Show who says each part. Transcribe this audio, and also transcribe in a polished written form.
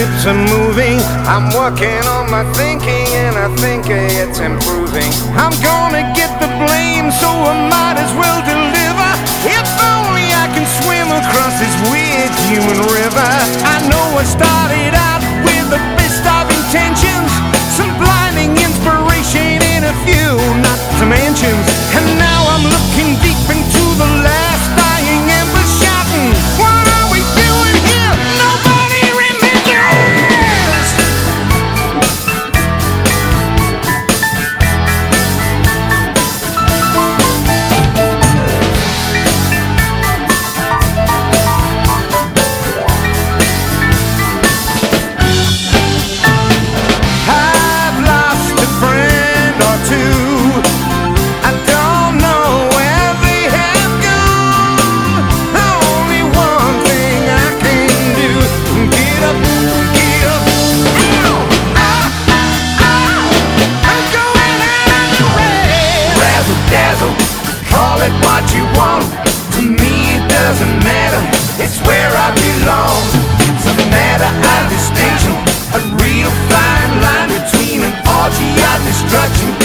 Speaker 1: hips are moving. I'm working on my thinking, and I think it's improving. I'm gonna get the blame, so I might as well deliver. If only I can swim across this weird human river. I know I started out with the best of intentions, some blinding inspiration in a few not to mentions, and now I'm looking deep into the last dying ember, shouting, what are we doing here? Nobody remembers. I've lost a friend or two. I don't know where they have gone. Only one thing I can do: get up, get up. Ow, ow, ow. I'm going out of the way. Razzle dazzle, call it what you want. To me it doesn't matter, it's where I belong. It's a matter of distinction, a real fine line between an orgy of destruction